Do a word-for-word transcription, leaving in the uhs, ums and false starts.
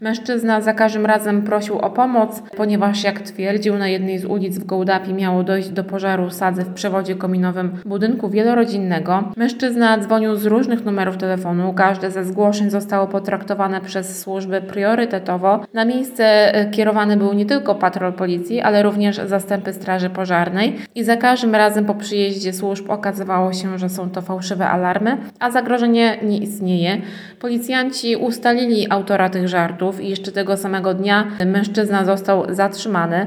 Mężczyzna za każdym razem prosił o pomoc, ponieważ jak twierdził, na jednej z ulic w Gołdapi miało dojść do pożaru sadzy w przewodzie kominowym budynku wielorodzinnego. Mężczyzna dzwonił z różnych numerów telefonu. Każde ze zgłoszeń zostało potraktowane przez służby priorytetowo. Na miejsce kierowany był nie tylko patrol policji, ale również zastępy straży pożarnej i za każdym razem po przyjeździe służb okazywało się, że są to fałszywe alarmy, a zagrożenie nie istnieje. Policjanci ustalili autora tych żartów i jeszcze tego samego dnia mężczyzna został zatrzymany.